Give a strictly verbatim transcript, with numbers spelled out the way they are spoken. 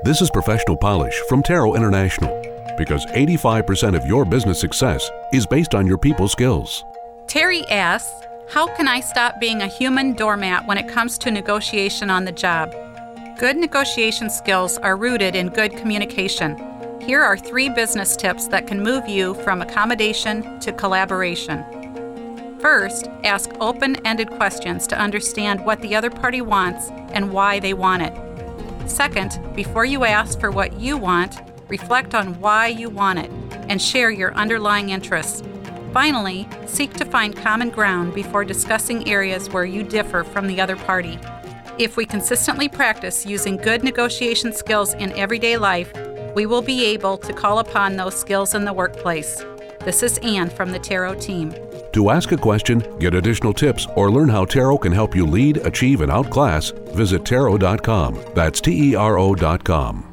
This is Professional Polish from Tarot International, because eighty-five percent of your business success is based on your people skills. Terry asks, how can I stop being a human doormat when it comes to negotiation on the job? Good negotiation skills are rooted in good communication. Here are three business tips that can move you from accommodation to collaboration. First, ask open-ended questions to understand what the other party wants and why they want it. Second, before you ask for what you want, reflect on why you want it and share your underlying interests. Finally, seek to find common ground before discussing areas where you differ from the other party. If we consistently practice using good negotiation skills in everyday life, we will be able to call upon those skills in the workplace. This is Anne from the Tarot team. To ask a question, get additional tips, or learn how Tarot can help you lead, achieve, and outclass, visit tarot dot com. That's T E R O dot com.